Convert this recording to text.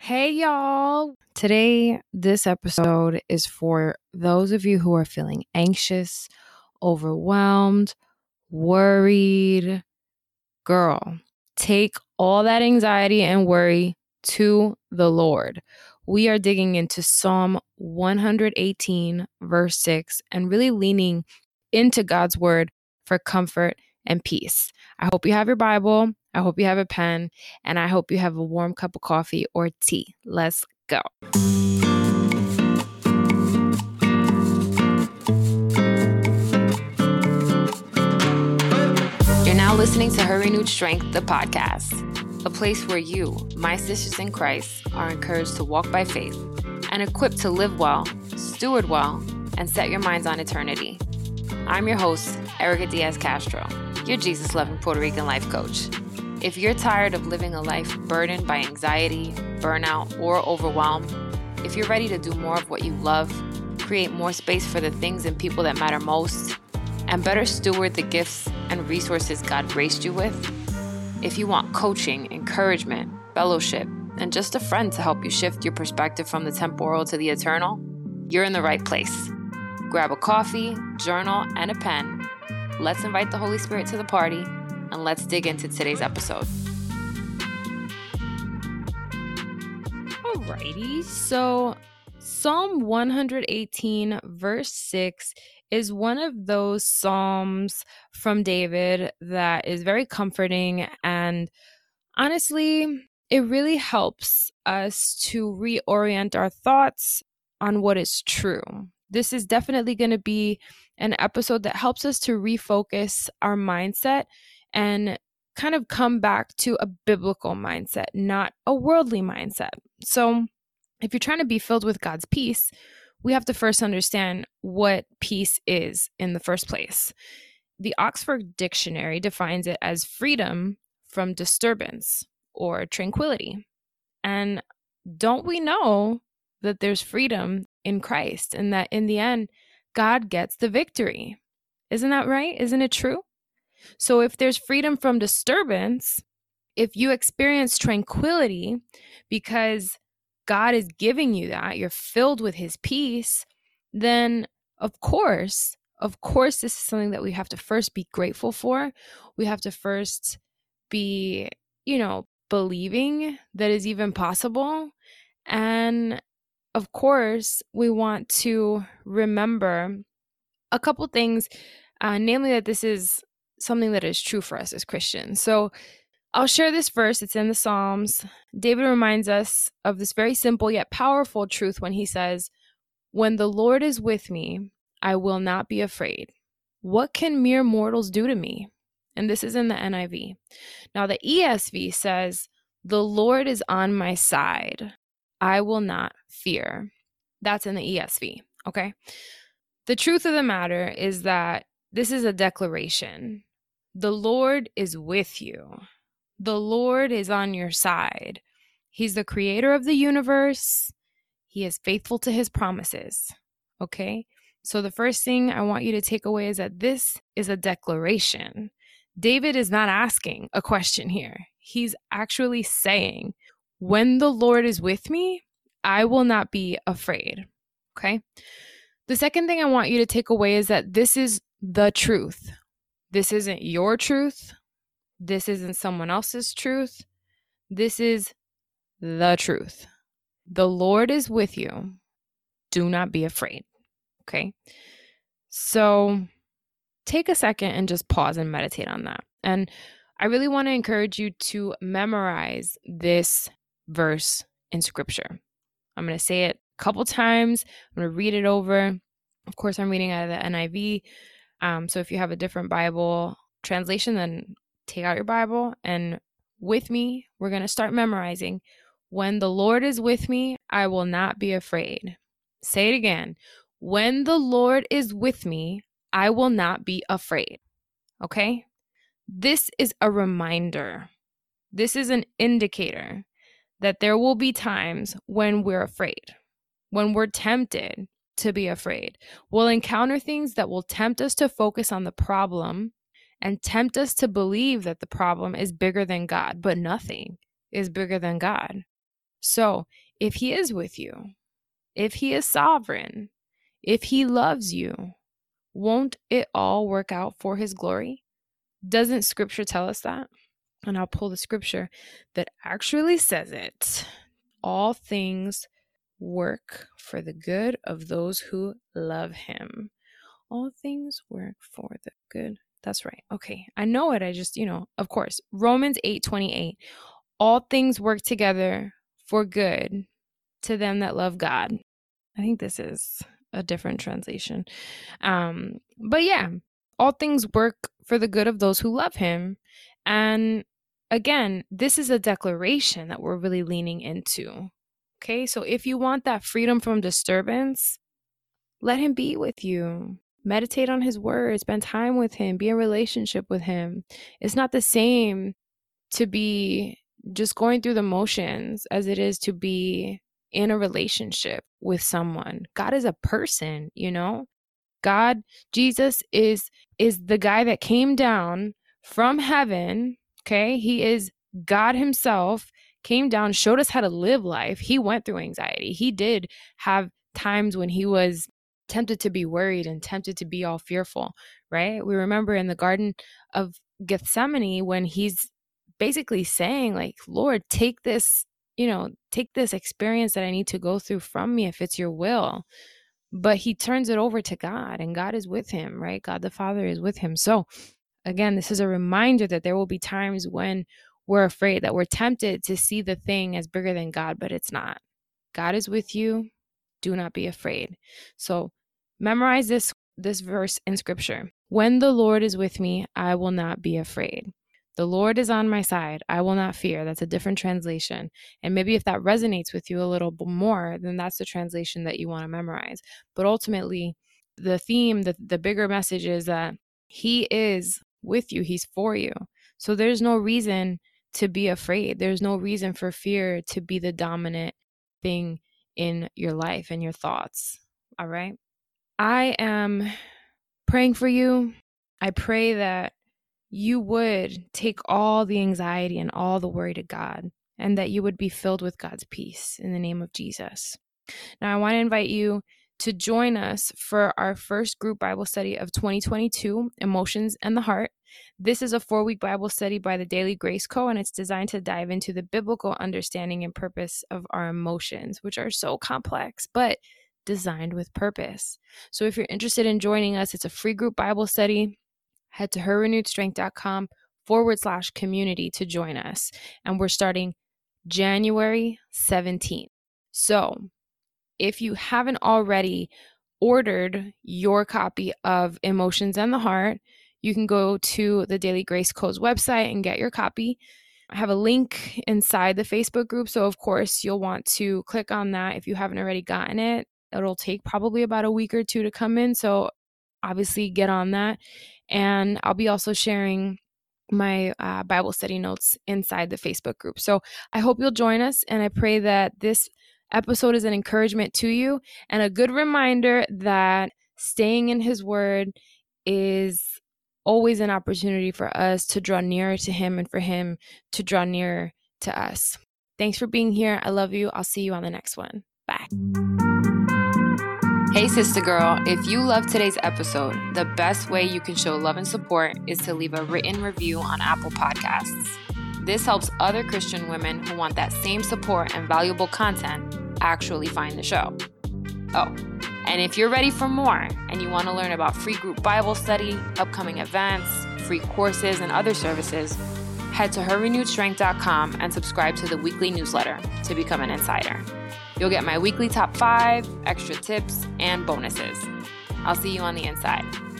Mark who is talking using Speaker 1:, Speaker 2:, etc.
Speaker 1: Hey, y'all. Today, this episode is for those of you who are feeling anxious, overwhelmed, worried. Girl, take all that anxiety and worry to the Lord. We are digging into Psalm 118, verse 6, and really leaning into God's word for comfort and peace. I hope you have your Bible. I hope you have a pen, and I hope you have a warm cup of coffee or tea. Let's go. You're now listening to Her Renewed Strength, the podcast, a place where you, my sisters in Christ, are encouraged to walk by faith and equipped to live well, steward well, and set your minds on eternity. I'm your host, Erica Diaz Castro, your Jesus-loving Puerto Rican life coach. If you're tired of living a life burdened by anxiety, burnout, or overwhelm, if you're ready to do more of what you love, create more space for the things and people that matter most, and better steward the gifts and resources God graced you with, if you want coaching, encouragement, fellowship, and just a friend to help you shift your perspective from the temporal to the eternal, you're in the right place. Grab a coffee, journal, and a pen. Let's invite the Holy Spirit to the party, and let's dig into today's episode. Alrighty, so Psalm 118, verse 6 is one of those Psalms from David that is very comforting, and honestly, it really helps us to reorient our thoughts on what is true. This is definitely going to be an episode that helps us to refocus our mindset and kind of come back to a biblical mindset, not a worldly mindset. So if you're trying to be filled with God's peace, we have to first understand what peace is in the first place. The Oxford Dictionary defines it as freedom from disturbance or tranquility. And don't we know that there's freedom in Christ and that in the end, God gets the victory? Isn't that right? Isn't it true? So if there's freedom from disturbance, if you experience tranquility because God is giving you that, you're filled with his peace, then of course, this is something that we have to first be grateful for. We have to first be, believing that is even possible. And of course, we want to remember a couple things, namely that this is something that is true for us as Christians. So I'll share this verse. It's in the Psalms. David reminds us of this very simple yet powerful truth when he says, "When the Lord is with me, I will not be afraid. What can mere mortals do to me?" And this is in the NIV. Now the ESV says, "The Lord is on my side. I will not fear." That's in the ESV, okay? The truth of the matter is that this is a declaration. The Lord is with you. The Lord is on your side. He's the creator of the universe. He is faithful to his promises, okay? So the first thing I want you to take away is that this is a declaration. David is not asking a question here. He's actually saying, when the Lord is with me, I will not be afraid, okay? The second thing I want you to take away is that this is the truth. This isn't your truth. This isn't someone else's truth. This is the truth. The Lord is with you. Do not be afraid, okay? So take a second and just pause and meditate on that. And I really want to encourage you to memorize this verse in scripture. I'm going to say it a couple times. I'm going to read it over. Of course, I'm reading out of the NIV. So if you have a different Bible translation, then take out your Bible. And with me, we're going to start memorizing. When the Lord is with me, I will not be afraid. Say it again. When the Lord is with me, I will not be afraid. Okay? This is a reminder. This is an indicator that there will be times when we're afraid, when we're tempted to be afraid. We'll encounter things that will tempt us to focus on the problem and tempt us to believe that the problem is bigger than God, but nothing is bigger than God. So if he is with you, if he is sovereign, if he loves you, won't it all work out for his glory? Doesn't scripture tell us that? And I'll pull the scripture that actually says it. All things work for the good of those who love him. All things work for the good. That's right. Okay. I know it. I just, of course, Romans 8:28. All things work together for good to them that love God. I think this is a different translation. But yeah, all things work for the good of those who love him. And again, this is a declaration that we're really leaning into. Okay, so if you want that freedom from disturbance, let him be with you. Meditate on his word, spend time with him, be in relationship with him. It's not the same to be just going through the motions as it is to be in a relationship with someone. God is a person, God, Jesus is the guy that came down from heaven, okay? He is God himself, came down, showed us how to live life. He went through anxiety. He did have times when he was tempted to be worried and tempted to be all fearful, right? We remember in the Garden of Gethsemane when he's basically saying like, Lord, take this experience that I need to go through from me if it's your will. But he turns it over to God and God is with him, right? God the Father is with him. So again, this is a reminder that there will be times when we're afraid, that we're tempted to see the thing as bigger than God, but it's not. God is with you. Do not be afraid. So memorize this verse in scripture. When the Lord is with me, I will not be afraid. The Lord is on my side. I will not fear. That's a different translation. And maybe if that resonates with you a little bit more, then that's the translation that you want to memorize. But ultimately, the theme, the bigger message is that he is with you. He's for you. So there's no reason to be afraid. There's no reason for fear to be the dominant thing in your life and your thoughts. All right. I am praying for you. I pray that you would take all the anxiety and all the worry to God, and that you would be filled with God's peace in the name of Jesus. Now, I want to invite you to join us for our first group Bible study of 2022, Emotions and the Heart. This is a 4-week Bible study by the Daily Grace Co., and it's designed to dive into the biblical understanding and purpose of our emotions, which are so complex, but designed with purpose. So if you're interested in joining us, it's a free group Bible study. Head to herrenewedstrength.com/community to join us. And we're starting January 17th. So if you haven't already ordered your copy of Emotions and the Heart, you can go to the Daily Grace Co.'s website and get your copy. I have a link inside the Facebook group. So of course you'll want to click on that if you haven't already gotten it. It'll take probably about a week or two to come in. So obviously get on that. And I'll be also sharing my Bible study notes inside the Facebook group. So I hope you'll join us. And I pray that this episode is an encouragement to you and a good reminder that staying in his word is always an opportunity for us to draw nearer to him and for him to draw nearer to us. Thanks for being here. I love you. I'll see you on the next one. Bye. Hey, sister girl, if you love today's episode, the best way you can show love and support is to leave a written review on Apple Podcasts. This helps other Christian women who want that same support and valuable content actually find the show. Oh, and if you're ready for more and you want to learn about free group Bible study, upcoming events, free courses, and other services, head to herrenewedstrength.com and subscribe to the weekly newsletter to become an insider. You'll get my weekly top 5, extra tips, and bonuses. I'll see you on the inside.